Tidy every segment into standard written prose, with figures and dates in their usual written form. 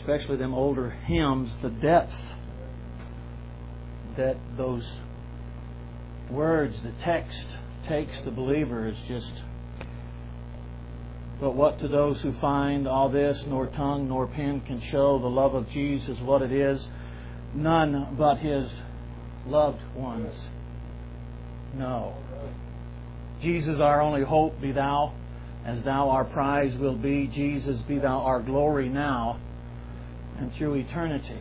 especially them older hymns, the depth that those words, the text takes the believer is just... But what to those who find all this, nor tongue nor pen can show the love of Jesus, what it is, none but His loved ones know. Jesus, our only hope, be Thou, as Thou our prize will be. Jesus, be Thou our glory now and through eternity.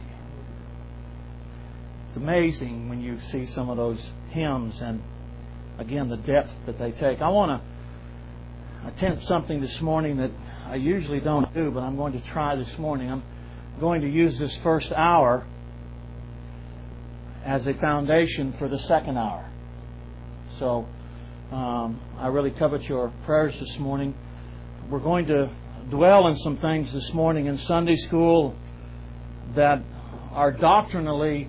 It's amazing when you see some of those hymns and, again, the depth that they take. I want to attempt something this morning that I usually don't do, but I'm going to try this morning. I'm going to use this first hour as a foundation for the second hour. So I really covet your prayers this morning. We're going to dwell on some things this morning in Sunday school that are doctrinally,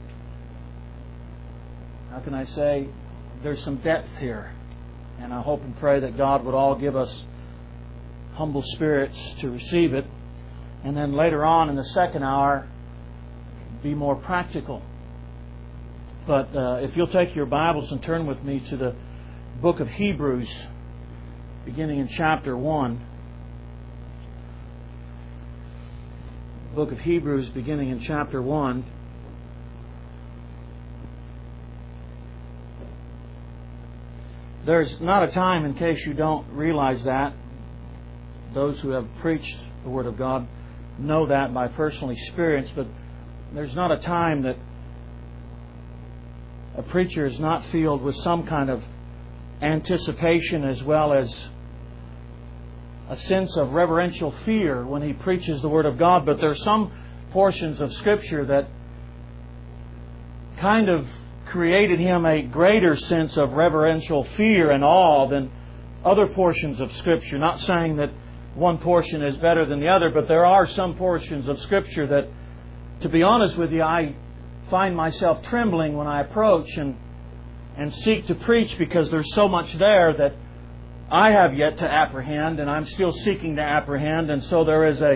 how can I say, there's some depth here. And I hope and pray that God would all give us humble spirits to receive it. And then later on in the second hour, be more practical. But if you'll take your Bibles and turn with me to the book of Hebrews, beginning in chapter 1. Book of Hebrews, beginning in chapter 1. There's not a time, in case you don't realize that, those who have preached the Word of God know that by personal experience, but there's not a time that a preacher is not filled with some kind of anticipation as well as a sense of reverential fear when he preaches the Word of God. But there are some portions of Scripture that kind of created him a greater sense of reverential fear and awe than other portions of Scripture. Not saying that one portion is better than the other, but there are some portions of Scripture that, to be honest with you, I find myself trembling when I approach and seek to preach, because there's so much there that I have yet to apprehend, and I'm still seeking to apprehend. And so there is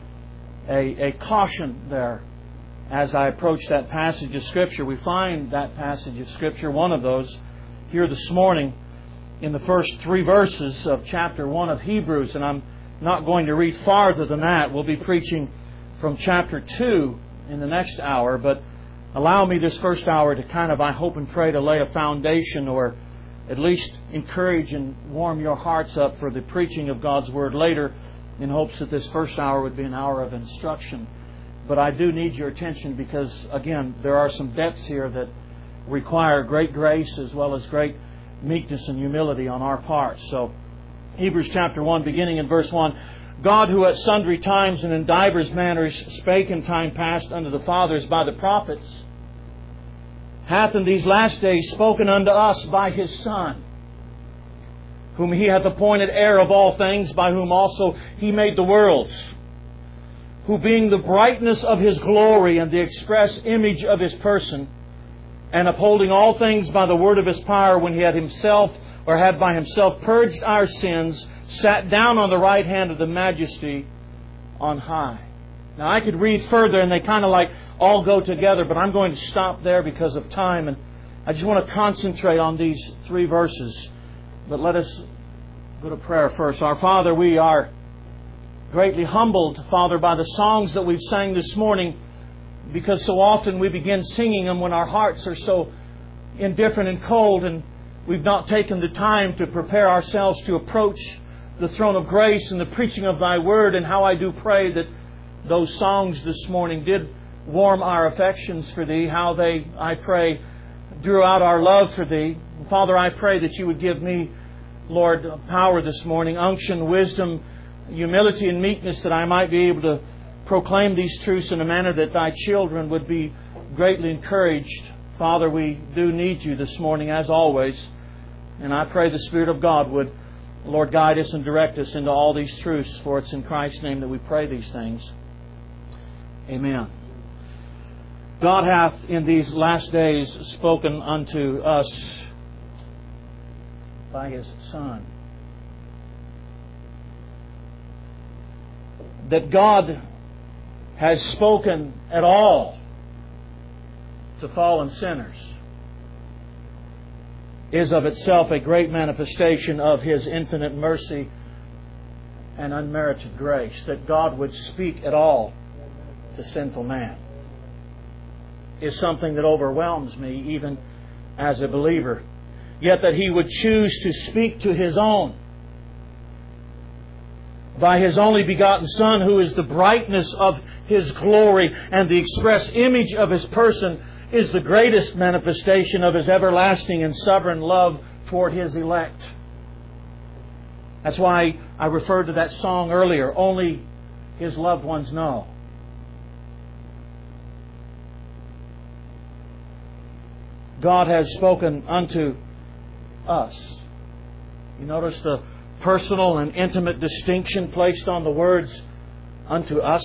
a caution there as I approach that passage of Scripture. We find that passage of Scripture, one of those, here this morning in the first 3 verses of chapter 1 of Hebrews. And I'm not going to read farther than that. We'll be preaching from chapter 2 in the next hour. But allow me this first hour to kind of, I hope and pray, to lay a foundation, or at least encourage and warm your hearts up for the preaching of God's Word later, in hopes that this first hour would be an hour of instruction. But I do need your attention because, again, there are some depths here that require great grace as well as great meekness and humility on our part. So, Hebrews chapter 1, beginning in verse 1. God, who at sundry times and in divers manners spake in time past unto the fathers by the prophets, hath in these last days spoken unto us by His Son, whom He hath appointed heir of all things, by whom also He made the worlds, who being the brightness of His glory and the express image of His person, and upholding all things by the word of His power, when He had Himself, or had by Himself purged our sins, sat down on the right hand of the Majesty on high. Now I could read further and they kind of like all go together, but I'm going to stop there because of time, and I just want to concentrate on these 3 verses. But let us go to prayer first. Our Father, we are greatly humbled, Father, by the songs that we've sang this morning, because so often we begin singing them when our hearts are so indifferent and cold, and we've not taken the time to prepare ourselves to approach the throne of grace and the preaching of Thy Word. And how I do pray that those songs this morning did warm our affections for Thee, how they, I pray, drew out our love for Thee. Father, I pray that You would give me, Lord, power this morning, unction, wisdom, humility and meekness, that I might be able to proclaim these truths in a manner that Thy children would be greatly encouraged. Father, we do need You this morning as always, and I pray the Spirit of God would, Lord, guide us and direct us into all these truths, for it's in Christ's name that we pray these things. Amen. God hath in these last days spoken unto us by His Son. That God has spoken at all to fallen sinners is of itself a great manifestation of His infinite mercy and unmerited grace. That God would speak at all to sinful man is something that overwhelms me even as a believer. Yet that He would choose to speak to His own by His only begotten Son, who is the brightness of His glory and the express image of His person, is the greatest manifestation of His everlasting and sovereign love toward His elect. That's why I referred to that song earlier, Only His Loved Ones Know. God has spoken unto us. You notice the personal and intimate distinction placed on the words unto us.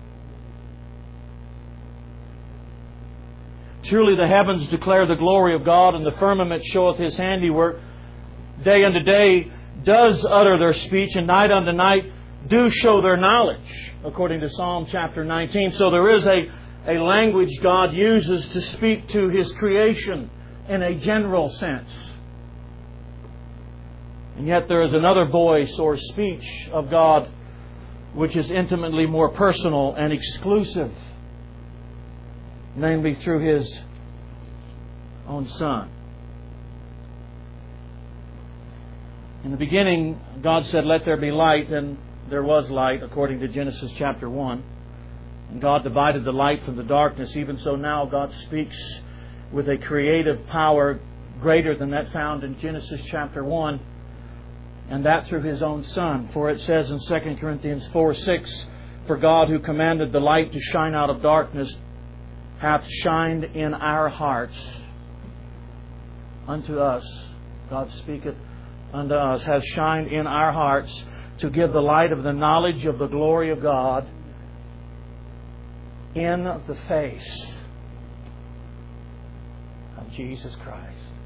Truly the heavens declare the glory of God, and the firmament showeth His handiwork. Day unto day does utter their speech, and night unto night do show their knowledge, according to Psalm chapter 19. So there is a language God uses to speak to His creation in a general sense. And yet there is another voice or speech of God which is intimately more personal and exclusive, namely through His own Son. In the beginning, God said, "Let there be light," and there was light, according to Genesis chapter 1. And God divided the light from the darkness. Even so now God speaks with a creative power greater than that found in Genesis chapter 1, and that through His own Son. For it says in 2 Corinthians 4:6, "For God, who commanded the light to shine out of darkness, hath shined in our hearts unto us." God speaketh unto us, has shined in our hearts to give the light of the knowledge of the glory of God in the face of Jesus Christ.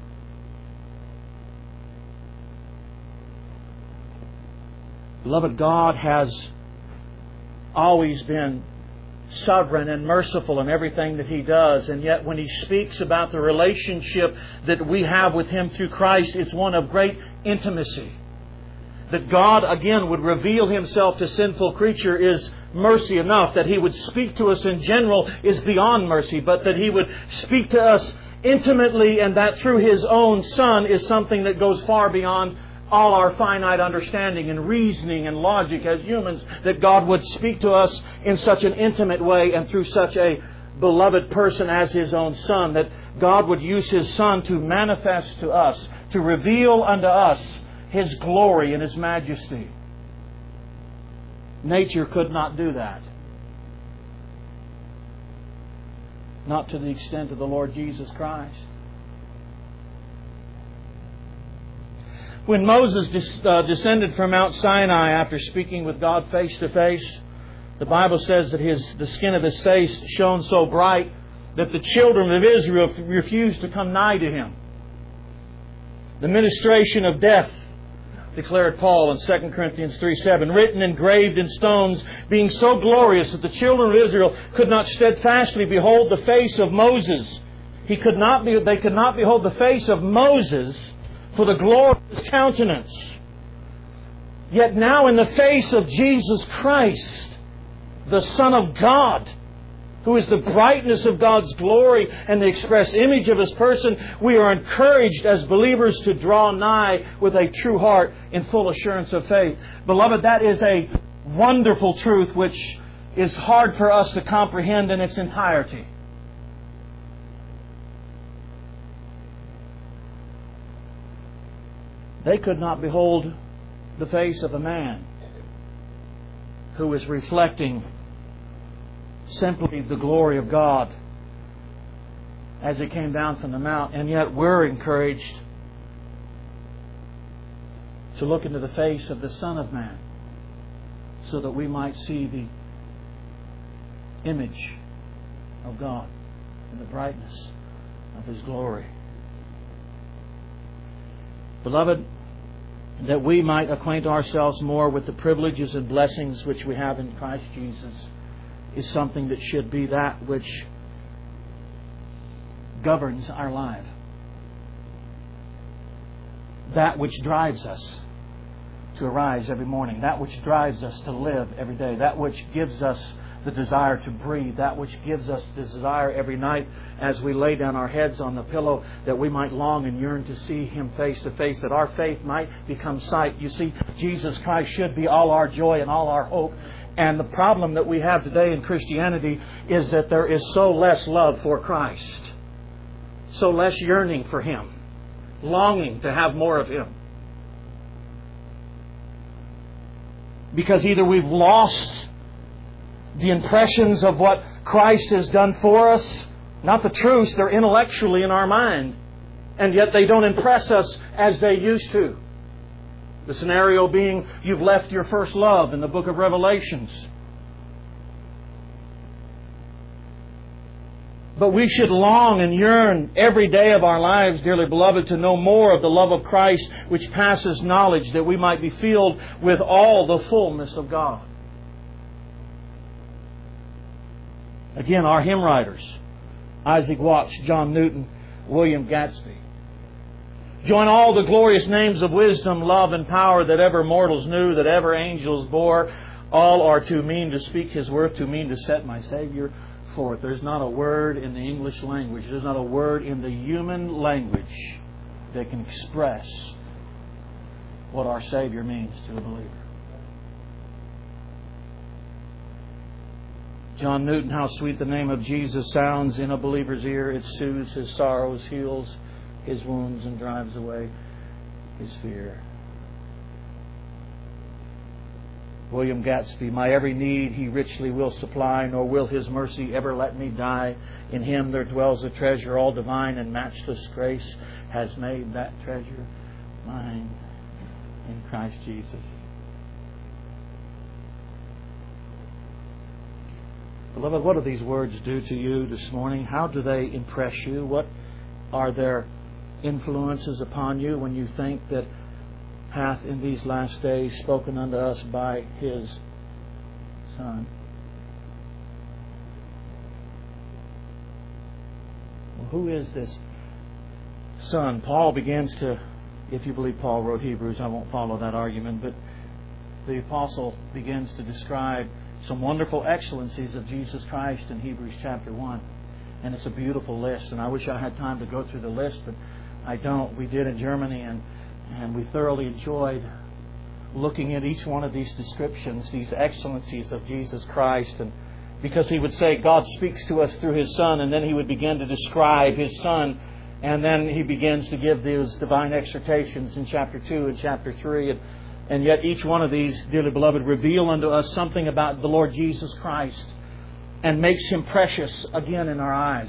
Beloved, God has always been sovereign and merciful in everything that He does. And yet when He speaks about the relationship that we have with Him through Christ, it's one of great intimacy. That God, again, would reveal Himself to sinful creature is mercy enough. That He would speak to us in general is beyond mercy. But that He would speak to us intimately, and that through His own Son, is something that goes far beyond all our finite understanding and reasoning and logic as humans. That God would speak to us in such an intimate way and through such a beloved person as His own Son. That God would use His Son to manifest to us, to reveal unto us His glory and His majesty. Nature could not do that. Not to the extent of the Lord Jesus Christ. When Moses descended from Mount Sinai after speaking with God face to face, the Bible says that the skin of his face shone so bright that the children of Israel refused to come nigh to him. The ministration of death, declared Paul in 2 Corinthians 3:7, written engraved in stones, being so glorious that the children of Israel could not steadfastly behold the face of Moses. They could not behold the face of Moses for the glory of His countenance. Yet now in the face of Jesus Christ, the Son of God, who is the brightness of God's glory and the express image of His person, we are encouraged as believers to draw nigh with a true heart in full assurance of faith. Beloved, that is a wonderful truth which is hard for us to comprehend in its entirety. They could not behold the face of a man who was reflecting simply the glory of God as He came down from the mount. And yet we're encouraged to look into the face of the Son of Man so that we might see the image of God and the brightness of His glory. Beloved, that we might acquaint ourselves more with the privileges and blessings which we have in Christ Jesus is something that should be that which governs our life. That which drives us to arise every morning. That which drives us to live every day. That which gives us the desire to breathe. That which gives us the desire every night as we lay down our heads on the pillow, that we might long and yearn to see Him face to face, that our faith might become sight. You see, Jesus Christ should be all our joy and all our hope. And the problem that we have today in Christianity is that there is so less love for Christ, so less yearning for Him, longing to have more of Him. Because either we've lost the impressions of what Christ has done for us, not the truths, they're intellectually in our mind, and yet they don't impress us as they used to. The scenario being, you've left your first love in the book of Revelations. But we should long and yearn every day of our lives, dearly beloved, to know more of the love of Christ which passes knowledge, that we might be filled with all the fullness of God. Again, our hymn writers, Isaac Watts, John Newton, William Gadsby, join all the glorious names of wisdom, love, and power that ever mortals knew, that ever angels bore. All are too mean to speak His worth, too mean to set my Savior forth. There's not a word in the English language, there's not a word in the human language that can express what our Savior means to a believer. John Newton, how sweet the name of Jesus sounds in a believer's ear. It soothes his sorrows, heals his wounds, and drives away his fear. William Gadsby, my every need He richly will supply, nor will His mercy ever let me die. In Him there dwells a treasure all divine, and matchless grace has made that treasure mine in Christ Jesus. Beloved, what do these words do to you this morning? How do they impress you? What are their influences upon you when you think that hath in these last days spoken unto us by His Son? Well, who is this Son? Paul begins to, if you believe Paul wrote Hebrews, I won't follow that argument, but the apostle begins to describe some wonderful excellencies of Jesus Christ in Hebrews chapter 1. And it's a beautiful list, and I wish I had time to go through the list, but I don't. We did in Germany, and we thoroughly enjoyed looking at each one of these descriptions, these excellencies of Jesus Christ. And because he would say God speaks to us through His Son, and then he would begin to describe His Son, and then he begins to give those divine exhortations in chapter 2 and chapter 3. And yet each one of these, dearly beloved, reveal unto us something about the Lord Jesus Christ and makes Him precious again in our eyes.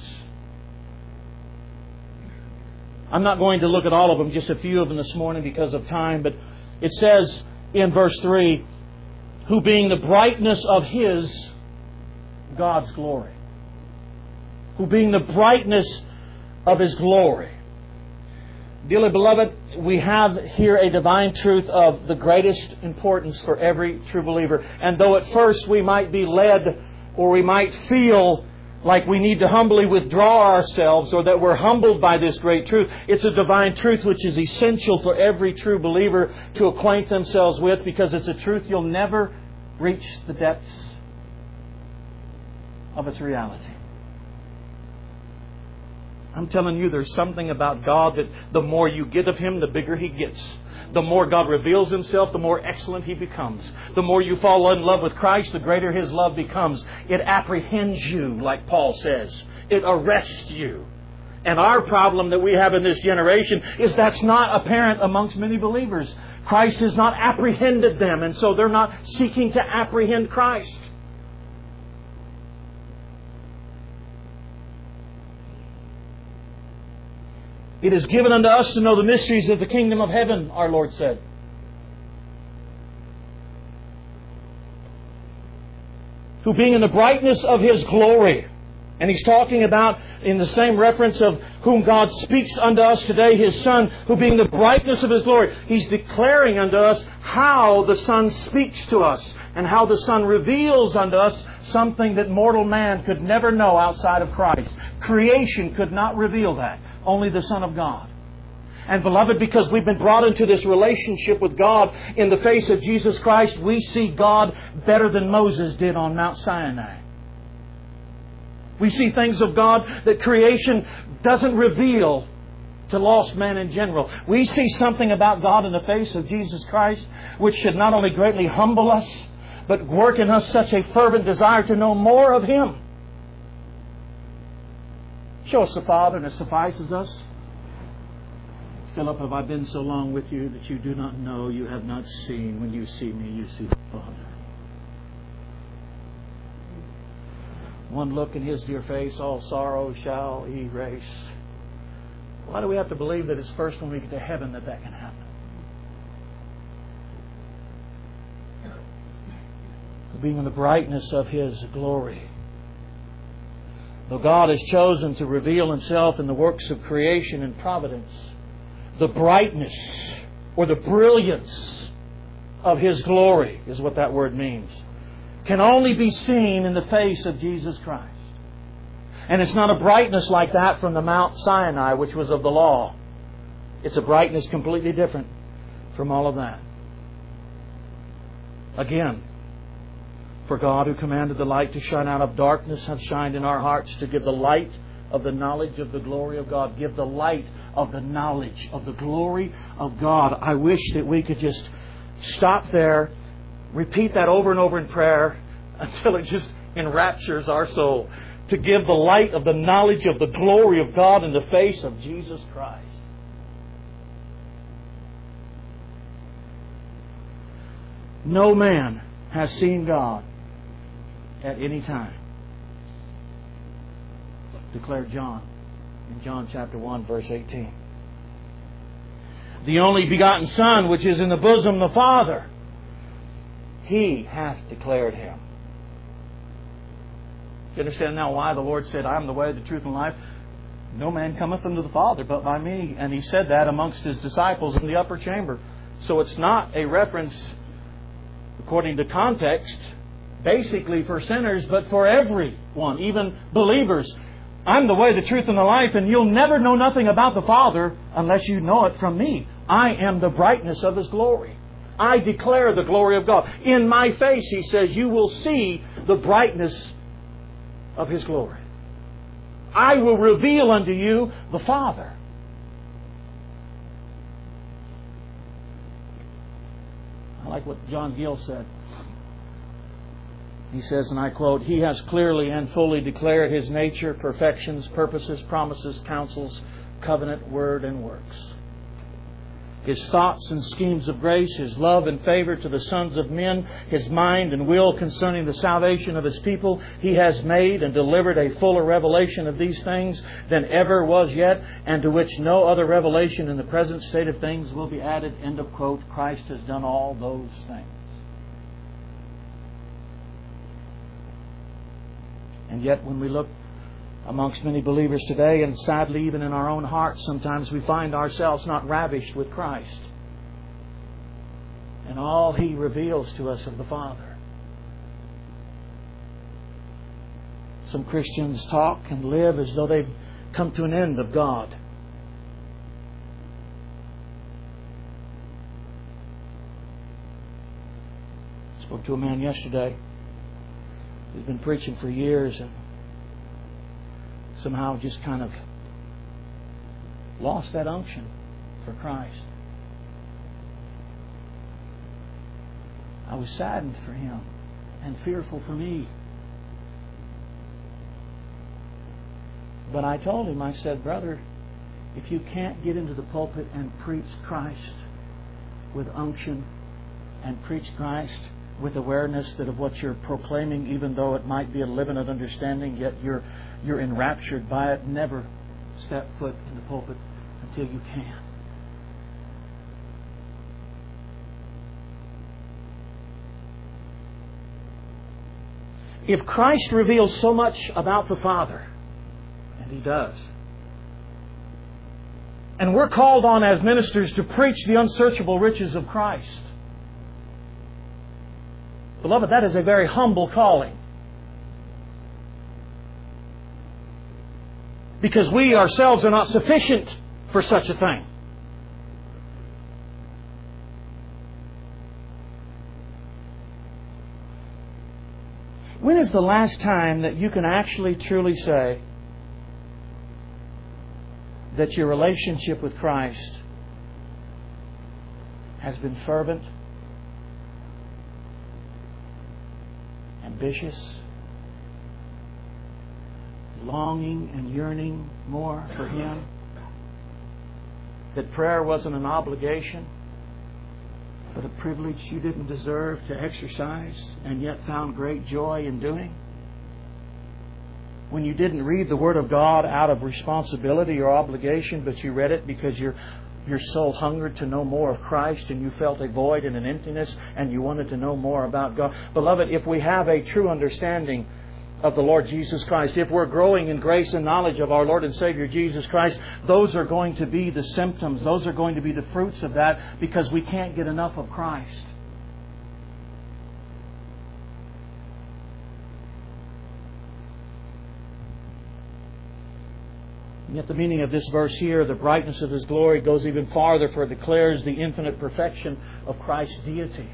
I'm not going to look at all of them, just a few of them this morning because of time, but it says in verse 3, who being the brightness of His, God's glory. Who being the brightness of His glory. Dearly beloved, we have here a divine truth of the greatest importance for every true believer. And though at first we might be led, or we might feel like we need to humbly withdraw ourselves, or that we're humbled by this great truth, it's a divine truth which is essential for every true believer to acquaint themselves with, because it's a truth you'll never reach the depths of its reality. I'm telling you, there's something about God that the more you get of Him, the bigger He gets. The more God reveals Himself, the more excellent He becomes. The more you fall in love with Christ, the greater His love becomes. It apprehends you, like Paul says. It arrests you. And our problem that we have in this generation is that's not apparent amongst many believers. Christ has not apprehended them, and so they're not seeking to apprehend Christ. It is given unto us to know the mysteries of the kingdom of heaven, our Lord said. Who being in the brightness of His glory. And He's talking about, in the same reference of whom God speaks unto us today, His Son, who being the brightness of His glory, He's declaring unto us how the Son speaks to us and how the Son reveals unto us something that mortal man could never know outside of Christ. Creation could not reveal that. Only the Son of God. And beloved, because we've been brought into this relationship with God in the face of Jesus Christ, we see God better than Moses did on Mount Sinai. We see things of God that creation doesn't reveal to lost man in general. We see something about God in the face of Jesus Christ which should not only greatly humble us, but work in us such a fervent desire to know more of Him. Show us the Father and it suffices us. Philip, have I been so long with you that you do not know, you have not seen? When you see me, you see the Father. One look in His dear face, all sorrow shall erase. Why do we have to believe that it's first when we get to heaven that can happen? Being in the brightness of His glory. Though God has chosen to reveal Himself in the works of creation and providence, the brightness or the brilliance of His glory is what that word means, can only be seen in the face of Jesus Christ. And it's not a brightness like that from the Mount Sinai, which was of the law. It's a brightness completely different from all of that. Again, for God, who commanded the light to shine out of darkness, hath shined in our hearts to give the light of the knowledge of the glory of God. Give the light of the knowledge of the glory of God. I wish that we could just stop there, repeat that over and over in prayer until it just enraptures our soul. To give the light of the knowledge of the glory of God in the face of Jesus Christ. No man has seen God at any time, declared John in John chapter 1 verse 18. The only begotten Son, which is in the bosom of the Father, He hath declared Him. You understand now why the Lord said, I am the way, the truth, and life? No man cometh unto the Father but by me. And He said that amongst His disciples in the upper chamber. So it's not a reference, according to context, basically for sinners, but for everyone, even believers. I'm the way, the truth, and the life, and you'll never know nothing about the Father unless you know it from me. I am the brightness of His glory. I declare the glory of God. In my face, He says, you will see the brightness of His glory. I will reveal unto you the Father. I like what John Gill said. He says, and I quote, He has clearly and fully declared His nature, perfections, purposes, promises, counsels, covenant, word, and works. His thoughts and schemes of grace, His love and favor to the sons of men, His mind and will concerning the salvation of His people, He has made and delivered a fuller revelation of these things than ever was yet, and to which no other revelation in the present state of things will be added. End of quote. Christ has done all those things. And yet when we look amongst many believers today, and sadly even in our own hearts, sometimes we find ourselves not ravished with Christ and all He reveals to us of the Father. Some Christians talk and live as though they've come to an end of God. I spoke to a man yesterday who's been preaching for years and somehow just kind of lost that unction for Christ. I was saddened for him and fearful for me. But I told him, I said, brother, if you can't get into the pulpit and preach Christ with unction and preach Christ with awareness that of what you're proclaiming, even though it might be a limited understanding, yet you're enraptured by it, never step foot in the pulpit until you can. If Christ reveals so much about the Father, and He does, and we're called on as ministers to preach the unsearchable riches of Christ, beloved, that is a very humble calling. Because we ourselves are not sufficient for such a thing. When is the last time that you can actually truly say that your relationship with Christ has been fervent, ambitious, longing and yearning more for Him? That prayer wasn't an obligation, but a privilege you didn't deserve to exercise and yet found great joy in doing? When you didn't read the Word of God out of responsibility or obligation, but you read it because your soul hungered to know more of Christ and you felt a void and an emptiness and you wanted to know more about God. Beloved, if we have a true understanding of the Lord Jesus Christ, if we're growing in grace and knowledge of our Lord and Savior Jesus Christ, those are going to be the symptoms. Those are going to be the fruits of that, because we can't get enough of Christ. And yet the meaning of this verse here, the brightness of His glory, goes even farther, for it declares the infinite perfection of Christ's deity.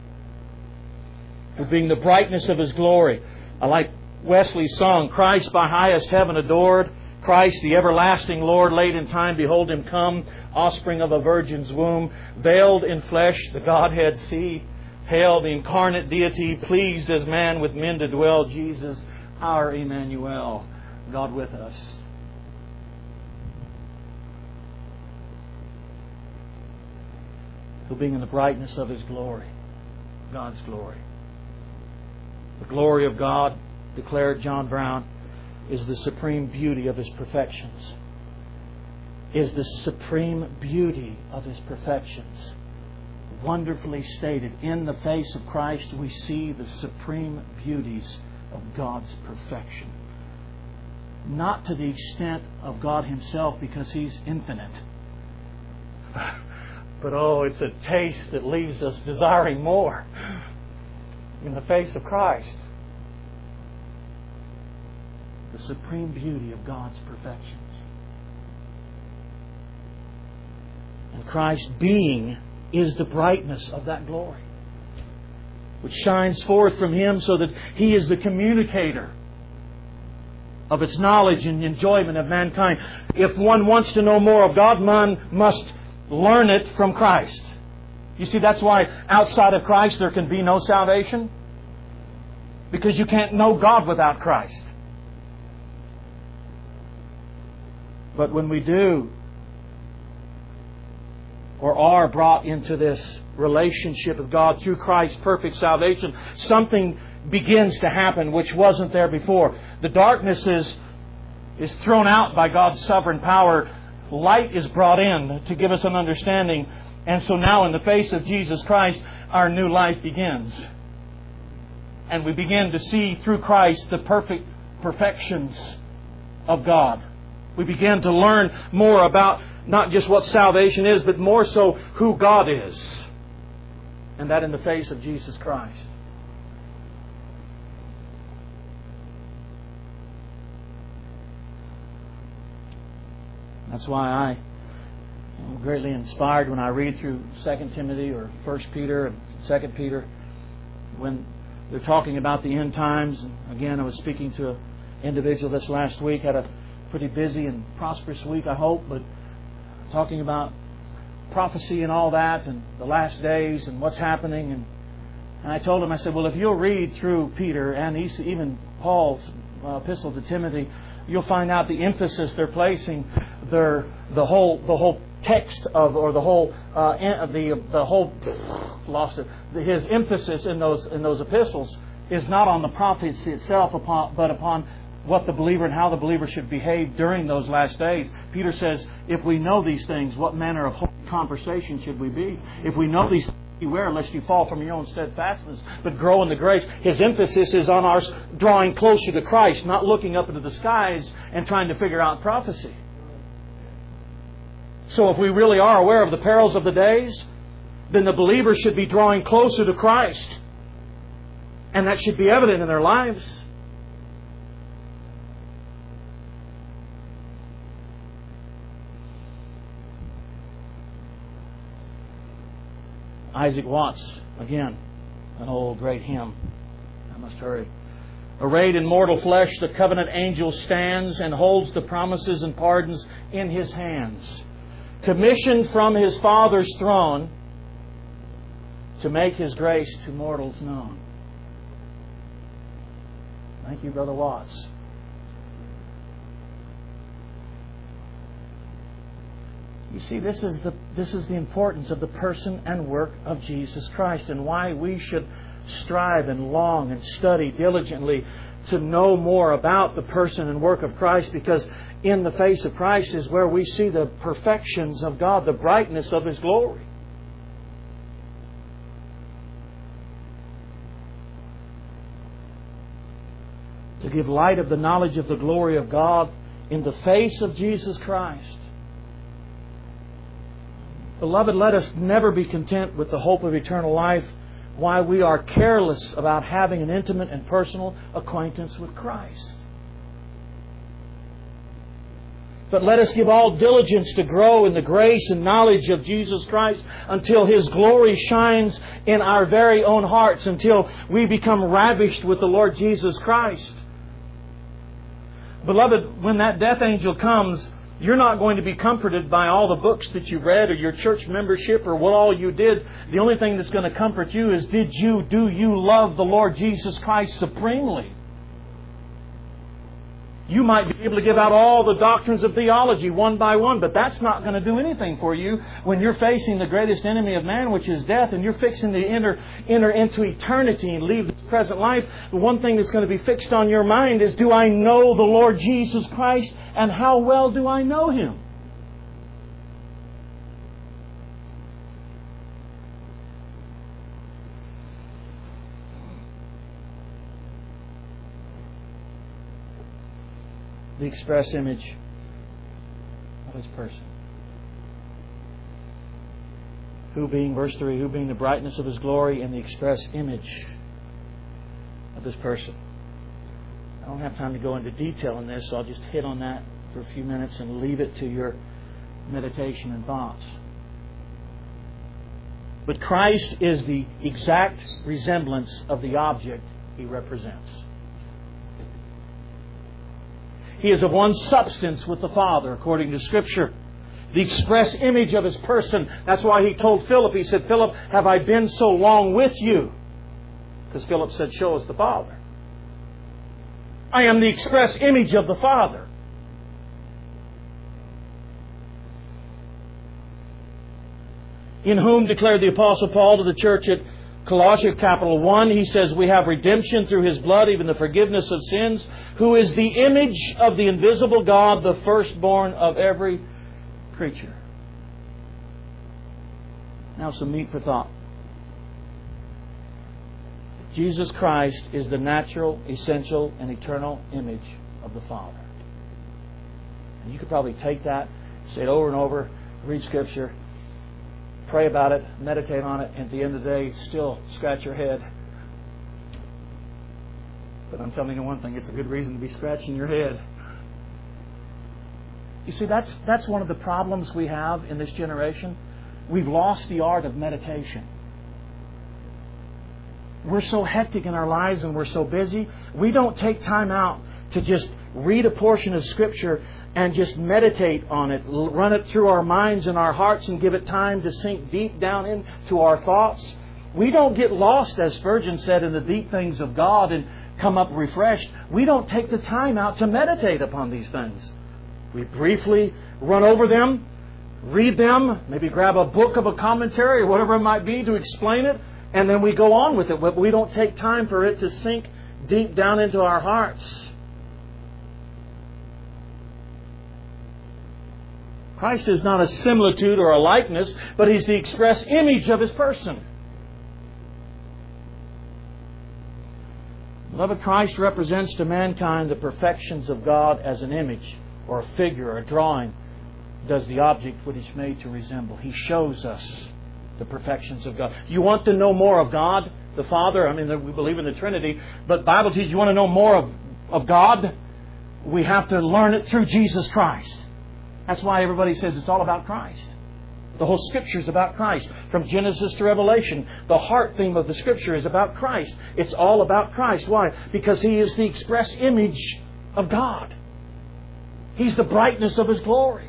For being the brightness of His glory. I like Wesley's song, Christ by highest heaven adored, Christ the everlasting Lord, late in time, behold Him come, offspring of a virgin's womb, veiled in flesh, the Godhead see. Hail the incarnate deity, pleased as man with men to dwell, Jesus, our Emmanuel, God with us. For being in the brightness of His glory, God's glory. The glory of God, declared John Brown, is the supreme beauty of His perfections. Is the supreme beauty of His perfections. Wonderfully stated. In the face of Christ we see the supreme beauties of God's perfection. Not to the extent of God Himself, because He's infinite. But it's a taste that leaves us desiring more. In the face of Christ, the supreme beauty of God's perfections. And Christ being is the brightness of that glory, which shines forth from Him, so that He is the communicator of its knowledge and enjoyment of mankind. If one wants to know more of God, one must learn it from Christ. You see, that's why outside of Christ there can be no salvation. Because you can't know God without Christ. But when we do, or are brought into this relationship with God through Christ's perfect salvation, something begins to happen which wasn't there before. The darkness is thrown out by God's sovereign power. Light is brought in to give us an understanding. And so now in the face of Jesus Christ, our new life begins. And we begin to see through Christ the perfections of God. We begin to learn more about not just what salvation is, but more so who God is. And that in the face of Jesus Christ. That's why I am greatly inspired when I read through 2 Timothy or 1 Peter and 2 Peter, when they're talking about the end times. And again, I was speaking to an individual this last week, had a pretty busy and prosperous week, I hope, but talking about prophecy and all that, and the last days and what's happening. And I told him, I said, well, if you'll read through Peter and even Paul's epistle to Timothy, you'll find out the emphasis they're placing, the whole text of, or the whole his emphasis in those epistles is not on the prophecy itself, but upon what the believer and how the believer should behave during those last days. Peter says, if we know these things, what manner of conversation should we be? If we know these Beware lest you fall from your own steadfastness, but grow in the grace. His emphasis is on our drawing closer to Christ, not looking up into the skies and trying to figure out prophecy. So if we really are aware of the perils of the days, then the believer should be drawing closer to Christ. And that should be evident in their lives. Isaac Watts, again, an old great hymn. I must hurry. Arrayed in mortal flesh, the covenant angel stands and holds the promises and pardons in his hands. Commissioned from his Father's throne to make His grace to mortals known. Thank you, Brother Watts. You see, this is the importance of the person and work of Jesus Christ, and why we should strive and long and study diligently to know more about the person and work of Christ, because in the face of Christ is where we see the perfections of God, the brightness of His glory. To give light of the knowledge of the glory of God in the face of Jesus Christ. Beloved, let us never be content with the hope of eternal life while we are careless about having an intimate and personal acquaintance with Christ. But let us give all diligence to grow in the grace and knowledge of Jesus Christ until His glory shines in our very own hearts, until we become ravished with the Lord Jesus Christ. Beloved, when that death angel comes, you're not going to be comforted by all the books that you read or your church membership or what all you did. The only thing that's going to comfort you is, do you love the Lord Jesus Christ supremely? You might be able to give out all the doctrines of theology one by one, but that's not going to do anything for you when you're facing the greatest enemy of man, which is death, and you're fixing to enter into eternity and leave this present life. The one thing that's going to be fixed on your mind is, do I know the Lord Jesus Christ, and how well do I know Him? The express image of His person. Verse 3, who being the brightness of His glory and the express image of His person. I don't have time to go into detail in this, so I'll just hit on that for a few minutes and leave it to your meditation and thoughts. But Christ is the exact resemblance of the object He represents. He is of one substance with the Father, according to Scripture. The express image of His person. That's why He told Philip, He said, Philip, have I been so long with you? Because Philip said, show us the Father. I am the express image of the Father. In whom, declared the Apostle Paul to the church at Colossians capital 1, he says, we have redemption through His blood, even the forgiveness of sins, who is the image of the invisible God, the firstborn of every creature. Now some meat for thought. Jesus Christ is the natural, essential, and eternal image of the Father. And you could probably take that, say it over and over, read Scripture, pray about it, meditate on it, and at the end of the day, still scratch your head. But I'm telling you one thing, it's a good reason to be scratching your head. You see, that's one of the problems we have in this generation. We've lost the art of meditation. We're so hectic in our lives and we're so busy, we don't take time out to just read a portion of Scripture and just meditate on it, run it through our minds and our hearts and give it time to sink deep down into our thoughts. We don't get lost, as Spurgeon said, in the deep things of God and come up refreshed. We don't take the time out to meditate upon these things. We briefly run over them, read them, maybe grab a book of a commentary or whatever it might be to explain it, and then we go on with it. But we don't take time for it to sink deep down into our hearts. Christ is not a similitude or a likeness, but He's the express image of His person. Beloved, Christ represents to mankind the perfections of God as an image or a figure or a drawing does the object what it's made to resemble. He shows us the perfections of God. You want to know more of God, the Father? I mean, we believe in the Trinity, but the Bible teaches you want to know more of God? We have to learn it through Jesus Christ. That's why everybody says it's all about Christ. The whole Scripture is about Christ. From Genesis to Revelation, the heart theme of the Scripture is about Christ. It's all about Christ. Why? Because He is the express image of God. He's the brightness of His glory.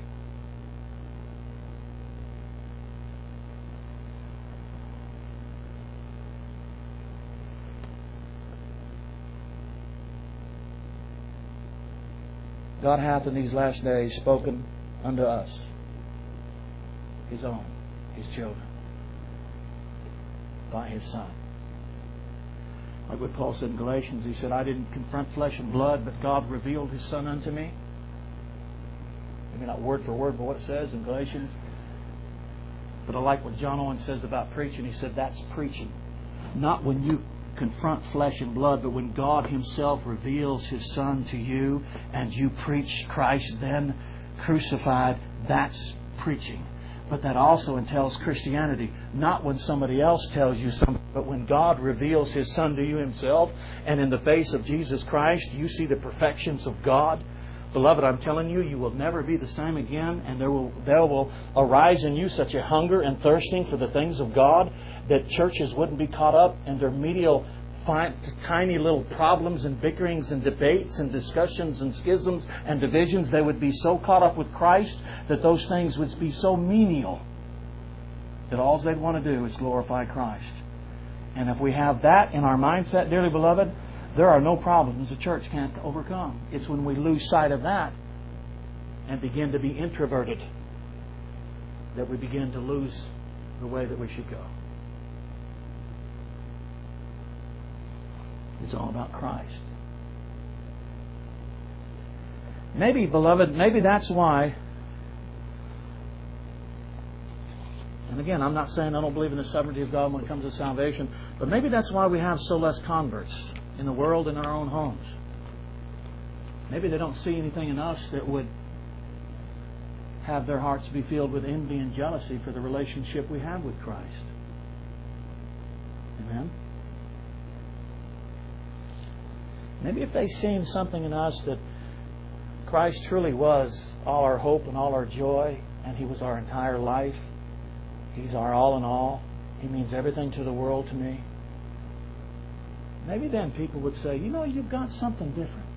God hath in these last days spoken unto us, His own, His children, by His Son. Like what Paul said in Galatians, he said, I didn't confront flesh and blood, but God revealed His Son unto me. Maybe not word for word, but what it says in Galatians. But I like what John Owen says about preaching. He said, that's preaching. Not when you confront flesh and blood, but when God Himself reveals His Son to you and you preach Christ then crucified, that's preaching. But that also entails Christianity. Not when somebody else tells you something, but when God reveals His Son to you Himself, and in the face of Jesus Christ you see the perfections of God. Beloved, I'm telling you, you will never be the same again, and there will arise in you such a hunger and thirsting for the things of God that churches wouldn't be caught up in their medial, tiny little problems and bickerings and debates and discussions and schisms and divisions. They would be so caught up with Christ that those things would be so menial that all they'd want to do is glorify Christ. And if we have that in our mindset, dearly beloved, there are no problems the church can't overcome. It's when we lose sight of that and begin to be introverted that we begin to lose the way that we should go. It's all about Christ. Maybe, beloved, maybe that's why, and again, I'm not saying I don't believe in the sovereignty of God when it comes to salvation, but maybe that's why we have so less converts in the world and in our own homes. Maybe they don't see anything in us that would have their hearts be filled with envy and jealousy for the relationship we have with Christ. Amen? Maybe if they seen something in us that Christ truly was all our hope and all our joy, and He was our entire life. He's our all in all. He means everything to the world to me. Maybe then people would say, you know, you've got something different.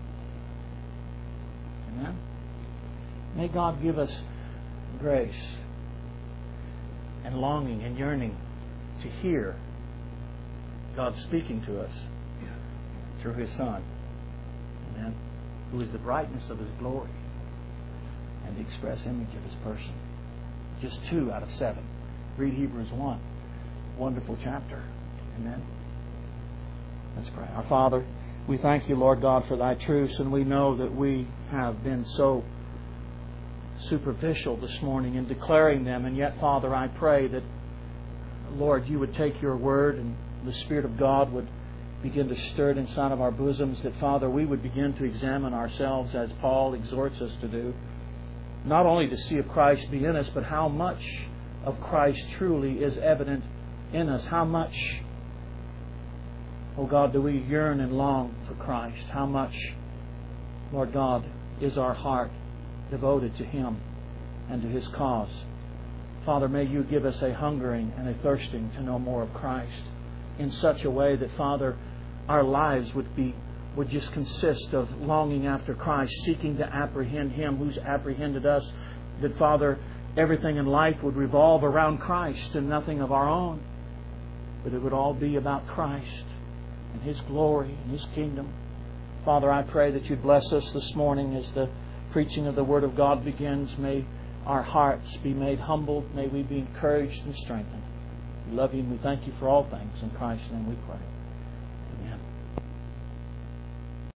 Amen? May God give us grace and longing and yearning to hear God speaking to us through His Son. Amen? Who is the brightness of His glory and the express image of His person. Just 2 out of 7. Read Hebrews 1. Wonderful chapter. Amen? Let's pray. Our Father, we thank You, Lord God, for Thy truths, and we know that we have been so superficial this morning in declaring them, and yet, Father, I pray that, Lord, You would take Your word and the Spirit of God would begin to stir it inside of our bosoms, that, Father, we would begin to examine ourselves as Paul exhorts us to do, not only to see if Christ be in us, but how much of Christ truly is evident in us. How much, oh God, do we yearn and long for Christ? How much, Lord God, is our heart devoted to Him and to His cause? Father, may You give us a hungering and a thirsting to know more of Christ in such a way that, Father, our lives would just consist of longing after Christ, seeking to apprehend Him who's apprehended us. That, Father, everything in life would revolve around Christ and nothing of our own. But it would all be about Christ and His glory and His kingdom. Father, I pray that You'd bless us this morning as the preaching of the Word of God begins. May our hearts be made humble. May we be encouraged and strengthened. We love You and we thank You for all things. In Christ's name we pray.